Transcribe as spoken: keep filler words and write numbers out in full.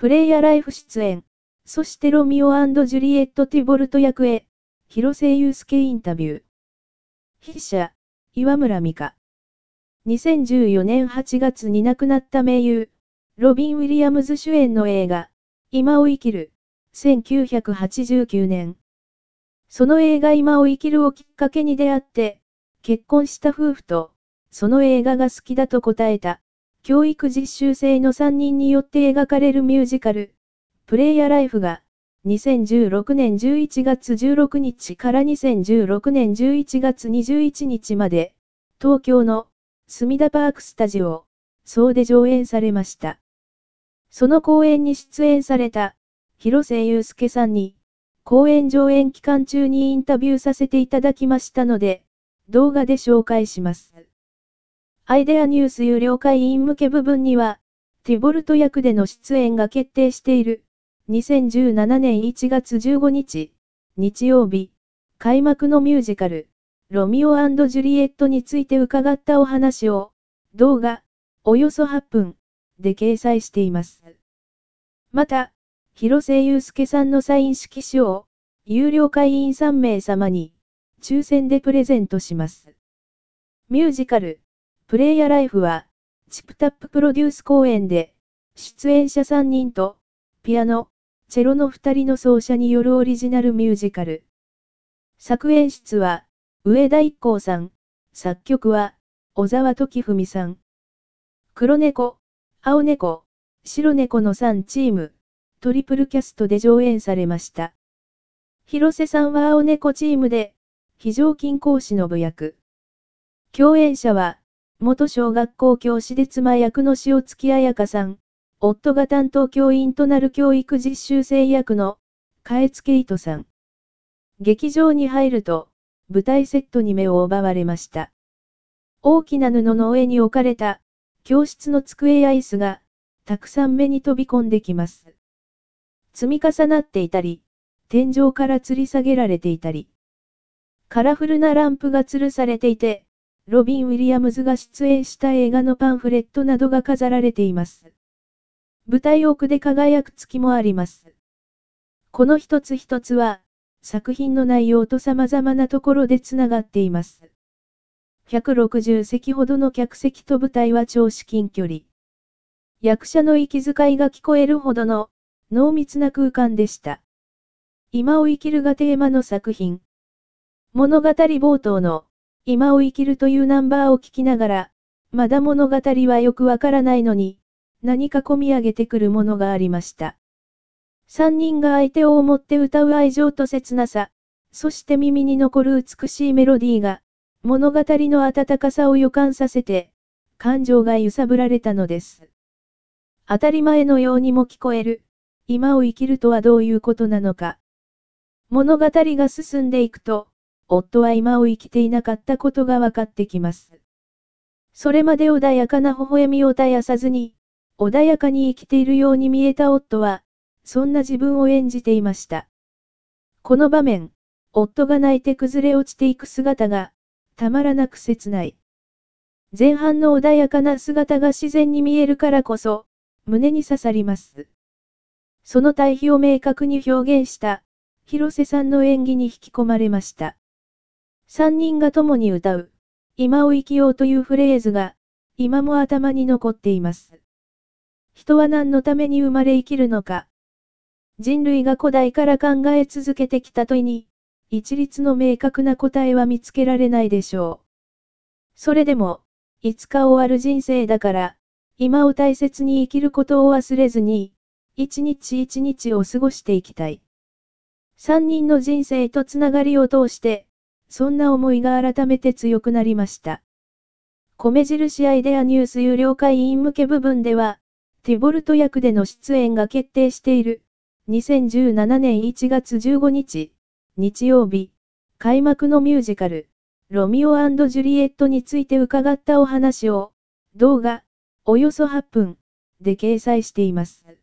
プレイヤーライフ出演。そしてロミオ&ジュリエット・ティボルト役へ、広瀬祐介インタビュー。筆者、岩村美香。にせんじゅうよねんはちがつに亡くなった名優、ロビン・ウィリアムズ主演の映画、今を生きる、せんきゅうひゃくはちじゅうきゅうねん。その映画今を生きるをきっかけに出会って、結婚した夫婦と、その映画が好きだと答えた、教育実習生のさんにんによって描かれるミュージカル、プレイヤーライフが、にせんじゅうろくねんじゅういちがつじゅうろくにちからにせんじゅうろくねんじゅういちがつにじゅういちにちまで、東京の、隅田パークスタジオ、そうで上演されました。その公演に出演された、広瀬祐介さんに、公演上演期間中にインタビューさせていただきましたので、動画で紹介します。アイデアニュース有料会員向け部分には、ティボルト役での出演が決定している、にせんじゅうななねんいちがつじゅうごにち、日曜日、開幕のミュージカル、ロミオ&ジュリエットについて伺ったお話を、動画、およそはっぷん、で掲載しています。また、広瀬祐介さんのサイン色紙を、有料会員さんめいさまに、抽選でプレゼントします。ミュージカル、プレイヤーライフは、チプタッププロデュース公演で、出演者さんにんと、ピアノ、チェロのふたりの奏者によるオリジナルミュージカル。作演出は、上田一行さん、作曲は、小沢時文さん。黒猫、青猫、白猫のさんチーム、トリプルキャストで上演されました。広瀬さんは青猫チームで、非常勤講師の部役。共演者は、元小学校教師で妻役の塩月彩香さん、夫が担当教員となる教育実習生役の、嘉悦圭人さん。劇場に入ると、舞台セットに目を奪われました。大きな布の上に置かれた、教室の机や椅子が、たくさん目に飛び込んできます。積み重なっていたり、天井から吊り下げられていたり、カラフルなランプが吊るされていて、ロビン・ウィリアムズが出演した映画のパンフレットなどが飾られています。舞台奥で輝く月もあります。この一つ一つは、作品の内容と様々なところでつながっています。ひゃくろくじゅうせきほどの客席と舞台は超至近距離。役者の息遣いが聞こえるほどの濃密な空間でした。今を生きるがテーマの作品。物語冒頭の今を生きるというナンバーを聞きながら、まだ物語はよくわからないのに、何か込み上げてくるものがありました。三人が相手を思って歌う愛情と切なさ、そして耳に残る美しいメロディーが、物語の温かさを予感させて、感情が揺さぶられたのです。当たり前のようにも聞こえる、今を生きるとはどういうことなのか。物語が進んでいくと、夫は今を生きていなかったことが分かってきます。それまで穏やかな微笑みを絶やさずに、穏やかに生きているように見えた夫は、そんな自分を演じていました。この場面、夫が泣いて崩れ落ちていく姿が、たまらなく切ない。前半の穏やかな姿が自然に見えるからこそ、胸に刺さります。その対比を明確に表現した、広瀬さんの演技に引き込まれました。三人が共に歌う、今を生きようというフレーズが、今も頭に残っています。人は何のために生まれ生きるのか。人類が古代から考え続けてきた問いに、一律の明確な答えは見つけられないでしょう。それでも、いつか終わる人生だから、今を大切に生きることを忘れずに、一日一日を過ごしていきたい。三人の人生とつながりを通して、そんな思いが改めて強くなりました。米印アイデアニュース有料会員向け部分では、ティボルト役での出演が決定している、にせんじゅうななねんいちがつじゅうごにち、日曜日、開幕のミュージカル、ロミオ&ジュリエットについて伺ったお話を、動画、およそはっぷん、で掲載しています。